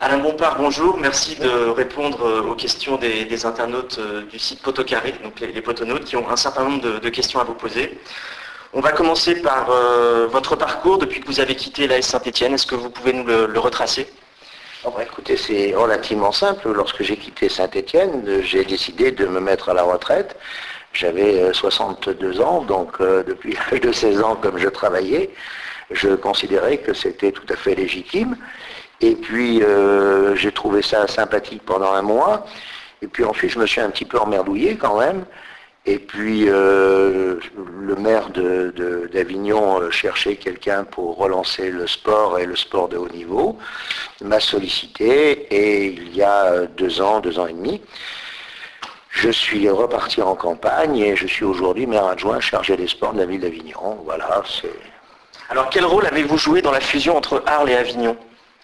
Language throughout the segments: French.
Alain Bompard, bonjour. Merci de répondre aux questions des internautes du site Potocarré, donc les potonautes, qui ont un certain nombre de questions à vous poser. On va commencer par votre parcours depuis que vous avez quitté l'AS Saint-Étienne. Est-ce que vous pouvez nous le retracer? Écoutez, c'est relativement simple. Lorsque j'ai quitté Saint-Étienne, j'ai décidé de me mettre à la retraite. J'avais 62 ans, donc depuis l'âge de 16 ans, comme je travaillais, je considérais que c'était tout à fait légitime. Et puis, j'ai trouvé ça sympathique pendant un mois. Et puis ensuite, je me suis un petit peu emmerdouillé quand même. Et puis, le maire d'Avignon cherchait quelqu'un pour relancer le sport et le sport de haut niveau, m'a sollicité. Et il y a 2 ans et demi, je suis reparti en campagne et je suis aujourd'hui maire adjoint chargé des sports de la ville d'Avignon. Voilà, c'est... Alors, quel rôle avez-vous joué dans la fusion entre Arles et Avignon?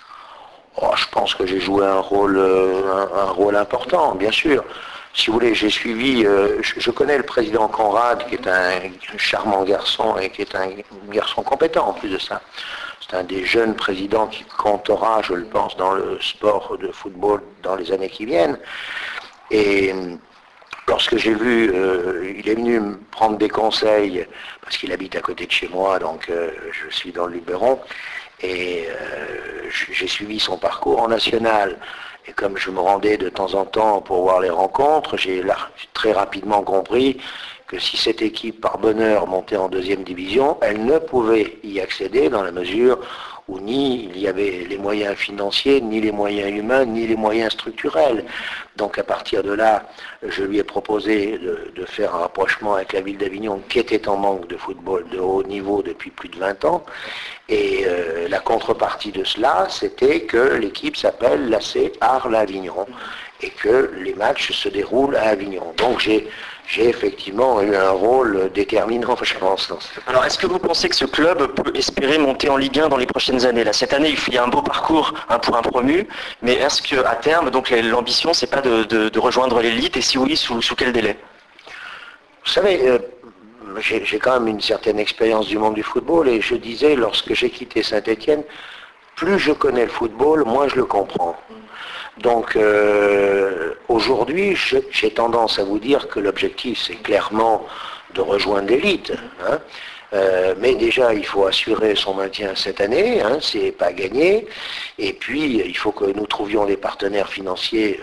Je pense que j'ai joué un rôle important, bien sûr. Si vous voulez, j'ai suivi, je connais le président Conrad, qui est un charmant garçon et qui est un garçon compétent en plus de ça. C'est un des jeunes présidents qui comptera, je le pense, dans le sport de football dans les années qui viennent. Et lorsque j'ai vu, il est venu me prendre des conseils, parce qu'il habite à côté de chez moi, donc je suis dans le Luberon, et j'ai suivi son parcours en national. Et comme je me rendais de temps en temps pour voir les rencontres, j'ai très rapidement compris que si cette équipe, par bonheur, montait en 2e division, elle ne pouvait y accéder dans la mesure où ni il y avait les moyens financiers, ni les moyens humains, ni les moyens structurels. Donc à partir de là, je lui ai proposé de faire un rapprochement avec la ville d'Avignon, qui était en manque de football de haut niveau depuis plus de 20 ans. Et la contrepartie de cela, c'était que l'équipe s'appelle l'AC Arles-Avignon et que les matchs se déroulent à Avignon. Donc j'ai effectivement eu un rôle déterminant, je pense. Alors, est-ce que vous pensez que ce club peut espérer monter en Ligue 1 dans les prochaines années? Là, cette année, il y a un beau parcours pour un promu, mais est-ce qu'à terme, donc l'ambition, c'est pas de rejoindre l'élite, et si oui, sous quel délai? Vous savez, j'ai quand même une certaine expérience du monde du football, et je disais, lorsque j'ai quitté Saint-Étienne, plus je connais le football, moins je le comprends. Donc aujourd'hui, j'ai tendance à vous dire que l'objectif, c'est clairement de rejoindre l'élite. Hein. Mais déjà, il faut assurer son maintien cette année, hein, c'est pas gagné. Et puis, il faut que nous trouvions des partenaires financiers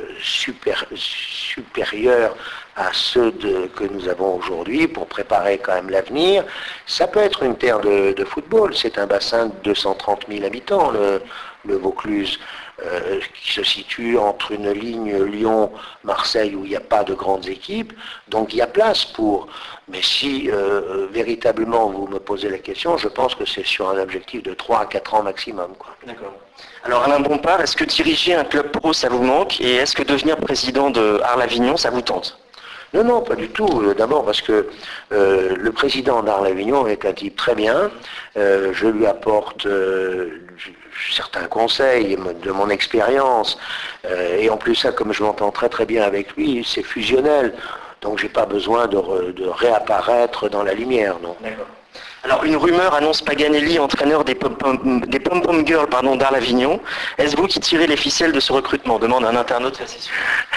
supérieurs à ceux que nous avons aujourd'hui pour préparer quand même l'avenir. Ça peut être une terre de football, c'est un bassin de 230 000 habitants, le Vaucluse. Qui se situe entre une ligne Lyon-Marseille où il n'y a pas de grandes équipes, donc il y a place pour. Mais si véritablement vous me posez la question, je pense que c'est sur un objectif de 3 à 4 ans maximum. D'accord. Alors Alain Bompard, est-ce que diriger un club pro, ça vous manque, et est-ce que devenir président de Arles-Avignon, ça vous tente? Non, pas du tout. D'abord parce que le président d'Arles-Avignon est un type très bien. Je lui apporte certains conseils de mon expérience. Et en plus, ça, comme je m'entends très très bien avec lui, c'est fusionnel. Donc j'ai pas besoin de réapparaître dans la lumière, non. D'accord. Alors, une rumeur annonce Paganelli, entraîneur des Pom-Pom Girls d'Arles-Avignon. Est-ce vous qui tirez les ficelles de ce recrutement? Demande un internaute facétieux.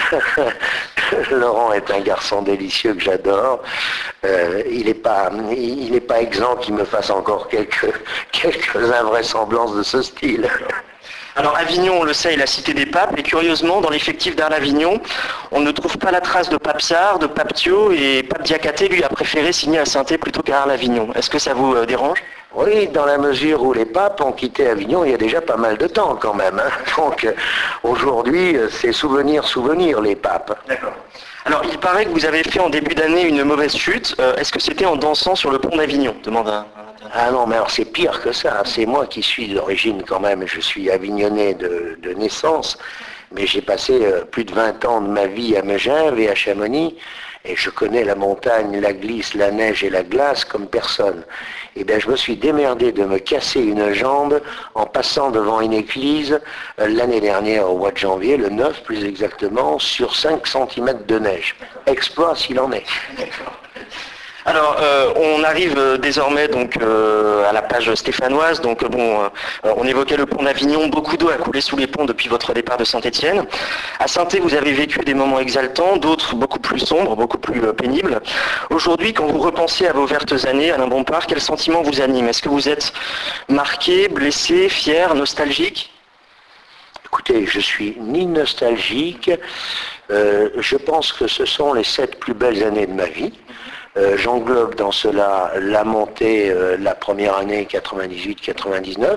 Laurent est un garçon délicieux que j'adore. Il n'est pas exempt qu'il me fasse encore quelques invraisemblances de ce style. Alors Avignon, on le sait, est la cité des papes, et curieusement, dans l'effectif d'Arles-Avignon, on ne trouve pas la trace de Pape Sarr, de Pape Thio, et Pape Diakhaté, lui, a préféré signer à Saint-Étienne plutôt qu'à Arles-Avignon. Est-ce que ça vous dérange? Oui, dans la mesure où les papes ont quitté Avignon il y a déjà pas mal de temps quand même. Hein. Donc aujourd'hui, c'est souvenir les papes. D'accord. Alors il paraît que vous avez fait en début d'année une mauvaise chute. Est-ce que c'était en dansant sur le pont d'Avignon? Demande un... Ah non, mais alors c'est pire que ça. C'est moi qui suis d'origine quand même. Je suis avignonnais de naissance. Mais j'ai passé plus de 20 ans de ma vie à Megève et à Chamonix. Et je connais la montagne, la glisse, la neige et la glace comme personne. Et bien je me suis démerdé de me casser une jambe en passant devant une église l'année dernière au mois de janvier, le 9 plus exactement, sur 5 cm de neige. Exploit s'il en est. Alors, on arrive désormais donc à la page stéphanoise. Donc on évoquait le pont d'Avignon. Beaucoup d'eau a coulé sous les ponts depuis votre départ de Saint-Étienne. À Saint-Étienne, vous avez vécu des moments exaltants, d'autres beaucoup plus sombres, beaucoup plus pénibles. Aujourd'hui, quand vous repensez à vos vertes années, Alain Bompard, quel sentiment vous anime? Est-ce que vous êtes marqué, blessé, fier, nostalgique? Écoutez, je suis ni nostalgique. Je pense que ce sont les 7 plus belles années de ma vie. J'englobe dans cela la montée, la première année 98-99,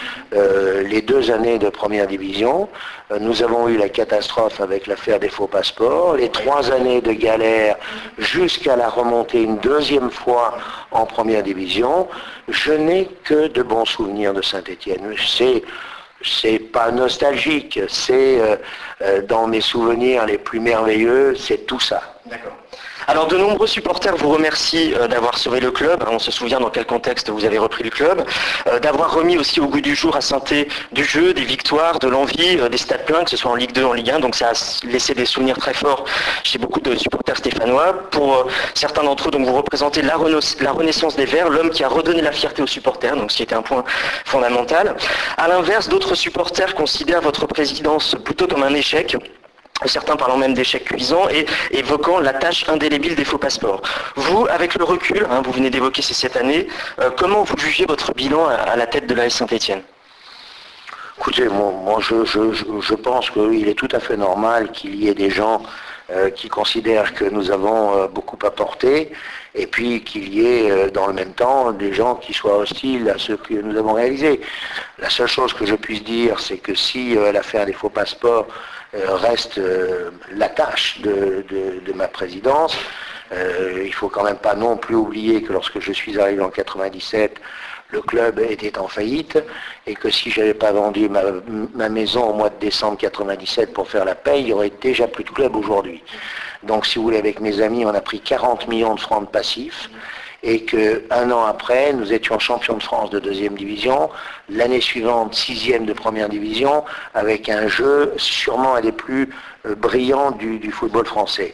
les 2 années de première division. Nous avons eu la catastrophe avec l'affaire des faux passeports, les 3 années de galère jusqu'à la remontée une 2e fois en première division. Je n'ai que de bons souvenirs de Saint-Étienne. C'est pas nostalgique, c'est dans mes souvenirs les plus merveilleux, c'est tout ça. D'accord. Alors de nombreux supporters vous remercient d'avoir sauvé le club, on se souvient dans quel contexte vous avez repris le club, d'avoir remis aussi au goût du jour à Saint-Étienne du jeu, des victoires, de l'envie, des stades pleins, que ce soit en Ligue 2, en Ligue 1, donc ça a laissé des souvenirs très forts chez beaucoup de supporters stéphanois. Pour certains d'entre eux, donc vous représentez la renaissance des Verts, l'homme qui a redonné la fierté aux supporters, donc ce qui était un point fondamental. A l'inverse, d'autres supporters considèrent votre présidence plutôt comme un échec, certains parlant même d'échec cuisant et évoquant la tâche indélébile des faux passeports. Vous, avec le recul, vous venez d'évoquer ces 7 années, comment vous jugez votre bilan à la tête de l'AS Saint-Étienne? Écoutez, moi je pense qu'il est tout à fait normal qu'il y ait des gens qui considèrent que nous avons beaucoup apporté, et puis qu'il y ait dans le même temps des gens qui soient hostiles à ce que nous avons réalisé. La seule chose que je puisse dire, c'est que si l'affaire des faux passeports reste la tâche de ma présidence, il faut quand même pas non plus oublier que lorsque je suis arrivé en 97, le club était en faillite, et que si je n'avais pas vendu ma maison au mois de décembre 97 pour faire la paye, il n'y aurait déjà plus de club aujourd'hui. Donc si vous voulez, avec mes amis, on a pris 40 millions de francs de passifs, et qu'un an après, nous étions champions de France de 2e division, l'année suivante 6e de première division, avec un jeu sûrement un des plus brillants du football français.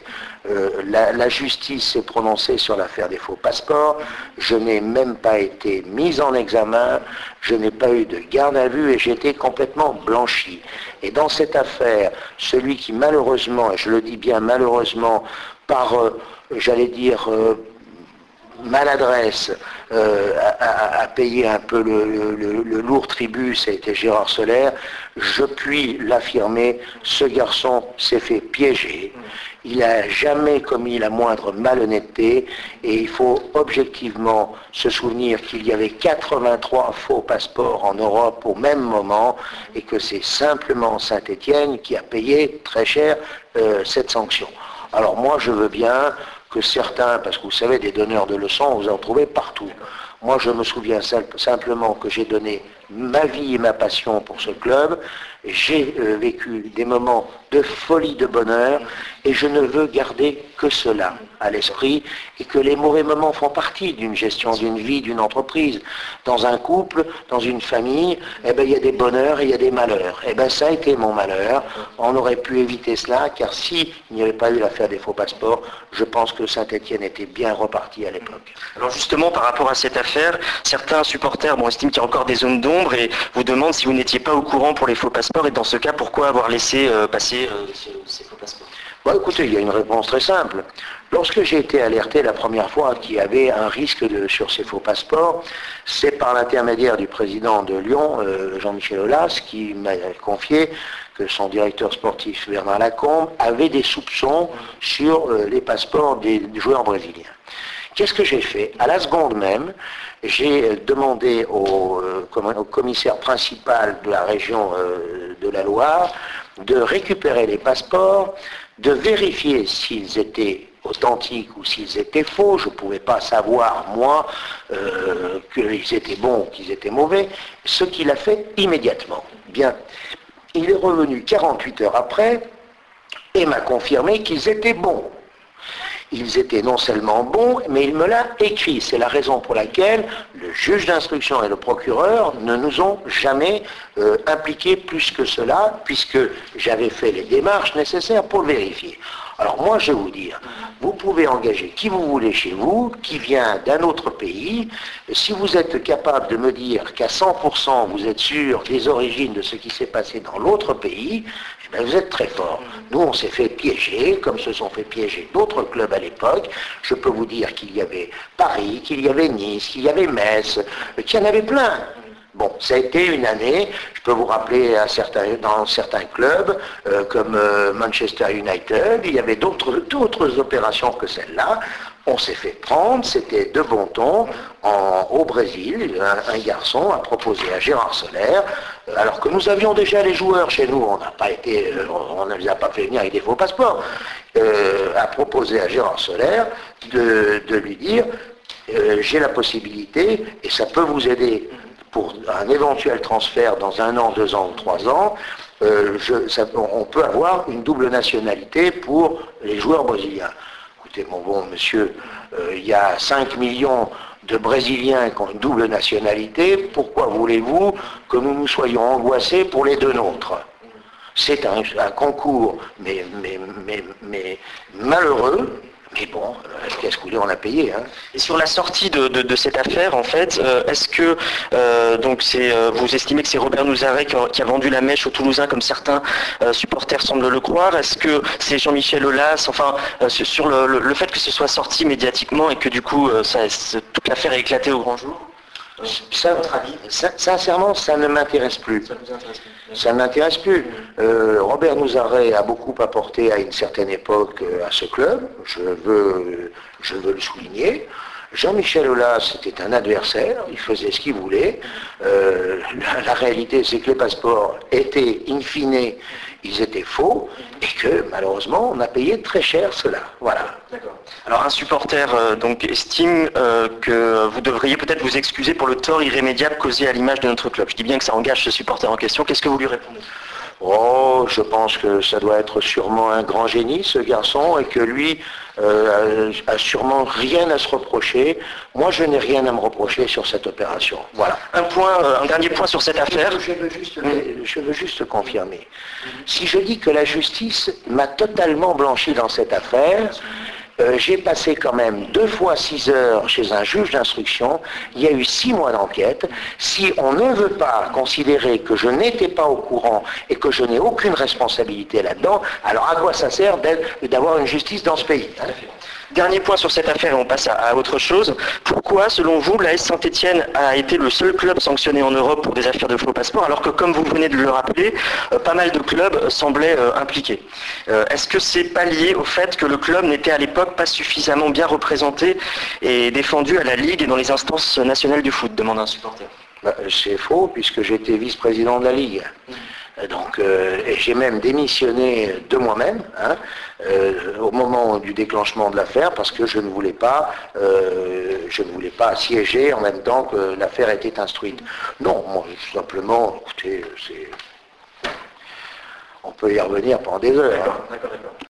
La justice s'est prononcée sur l'affaire des faux passeports, je n'ai même pas été mis en examen, je n'ai pas eu de garde à vue et j'ai été complètement blanchi. Et dans cette affaire, celui qui malheureusement, et je le dis bien malheureusement, par, j'allais dire, maladresse à payer un peu le lourd tribut, ça a été Gérard Soler. Je puis l'affirmer, ce garçon s'est fait piéger. Il n'a jamais commis la moindre malhonnêteté, et il faut objectivement se souvenir qu'il y avait 83 faux passeports en Europe au même moment, et que c'est simplement Saint-Étienne qui a payé très cher cette sanction. Alors moi je veux bien que certains, parce que vous savez, des donneurs de leçons, vous en trouvez partout. Moi, je me souviens simplement que j'ai donné ma vie et ma passion pour ce club. J'ai vécu des moments de folie, de bonheur, et je ne veux garder que cela à l'esprit, et que les mauvais moments font partie d'une gestion, d'une vie, d'une entreprise. Dans un couple, dans une famille, il y a des bonheurs et il y a des malheurs. Ça a été mon malheur. On aurait pu éviter cela, car s'il n'y avait pas eu l'affaire des faux passeports, je pense que Saint-Étienne était bien reparti à l'époque. Alors justement, par rapport à cette affaire, certains supporters estiment qu'il y a encore des zones d'ombre et vous demandent si vous n'étiez pas au courant pour les faux passeports, et dans ce cas, pourquoi avoir laissé passer ces faux passeports? Écoutez, il y a une réponse très simple. Lorsque j'ai été alerté la première fois qu'il y avait un risque sur ces faux passeports, c'est par l'intermédiaire du président de Lyon, Jean-Michel Aulas, qui m'a confié que son directeur sportif, Bernard Lacombe, avait des soupçons sur les passeports des joueurs brésiliens. Qu'est-ce que j'ai fait? À la seconde même, j'ai demandé au commissaire principal de la région de la Loire de récupérer les passeports, de vérifier s'ils étaient authentiques ou s'ils étaient faux. Je ne pouvais pas savoir, moi, qu'ils étaient bons ou qu'ils étaient mauvais, ce qu'il a fait immédiatement. Bien, il est revenu 48 heures après et m'a confirmé qu'ils étaient bons. Ils étaient non seulement bons, mais il me l'a écrit. C'est la raison pour laquelle le juge d'instruction et le procureur ne nous ont jamais impliqués plus que cela, puisque j'avais fait les démarches nécessaires pour le vérifier. Alors moi, je vais vous dire, vous pouvez engager qui vous voulez chez vous, qui vient d'un autre pays. Si vous êtes capable de me dire qu'à 100% vous êtes sûr des origines de ce qui s'est passé dans l'autre pays, eh bien, vous êtes très fort. Nous, on s'est fait piéger, comme se sont fait piéger d'autres clubs à l'époque. Je peux vous dire qu'il y avait Paris, qu'il y avait Nice, qu'il y avait Metz, qu'il y en avait plein. Bon, ça a été une année, je peux vous rappeler dans certains clubs, comme Manchester United, il y avait d'autres opérations que celle-là. On s'est fait prendre, c'était de bon ton, au Brésil, un garçon a proposé à Gérard Soler, alors que nous avions déjà les joueurs chez nous, on ne les a pas fait venir avec des faux passeports, a proposé à Gérard Soler de lui dire, j'ai la possibilité, et ça peut vous aider, pour un éventuel transfert dans 1 an, 2 ans ou 3 ans, on peut avoir une double nationalité pour les joueurs brésiliens. Écoutez, mon bon monsieur, il y a 5 millions de Brésiliens qui ont une double nationalité, pourquoi voulez-vous que nous nous soyons angoissés pour les 2 nôtres? C'est un concours, mais malheureux. Mais bon, qu'est-ce que vous voulez, on a payé. Hein. Et sur la sortie de cette affaire, en fait, est-ce que vous estimez que c'est Robert Nouzaret qui a vendu la mèche aux Toulousains, comme certains supporters semblent le croire? Est-ce que c'est Jean-Michel Aulas? Enfin, sur le fait que ce soit sorti médiatiquement et que du coup, toute l'affaire est éclatée au grand jour? Sincèrement, ça ne m'intéresse plus. Ça ne m'intéresse plus. Robert Nouzaret a beaucoup apporté à une certaine époque à ce club, je veux le souligner. Jean-Michel Aulas était un adversaire, il faisait ce qu'il voulait. La réalité, c'est que les passeports étaient, in fine, ils étaient faux, et que malheureusement, on a payé très cher cela. Voilà. D'accord. Alors un supporter donc estime que vous devriez peut-être vous excuser pour le tort irrémédiable causé à l'image de notre club. Je dis bien que ça engage ce supporter en question. Qu'est-ce que vous lui répondez? Oh, je pense que ça doit être sûrement un grand génie, ce garçon, et que lui a sûrement rien à se reprocher. Moi, je n'ai rien à me reprocher sur cette opération. Voilà. Un dernier point sur cette affaire. Je veux juste confirmer. Si je dis que la justice m'a totalement blanchi dans cette affaire, j'ai passé quand même 2 fois 6 heures chez un juge d'instruction, il y a eu 6 mois d'enquête. Si on ne veut pas considérer que je n'étais pas au courant et que je n'ai aucune responsabilité là-dedans, alors à quoi ça sert d'avoir une justice dans ce pays, hein? Dernier point sur cette affaire et on passe à autre chose. Pourquoi, selon vous, l'AS Saint-Étienne a été le seul club sanctionné en Europe pour des affaires de faux passeports, alors que, comme vous venez de le rappeler, pas mal de clubs semblaient impliqués? Est-ce que c'est pas lié au fait que le club n'était à l'époque pas suffisamment bien représenté et défendu à la Ligue et dans les instances nationales du foot, demande un supporter? C'est faux, puisque j'étais vice-président de la Ligue. Donc, et j'ai même démissionné de moi-même, hein, au moment du déclenchement de l'affaire, parce que je ne voulais pas siéger en même temps que l'affaire était instruite. Non, moi, tout simplement, écoutez, on peut y revenir pendant des heures. D'accord.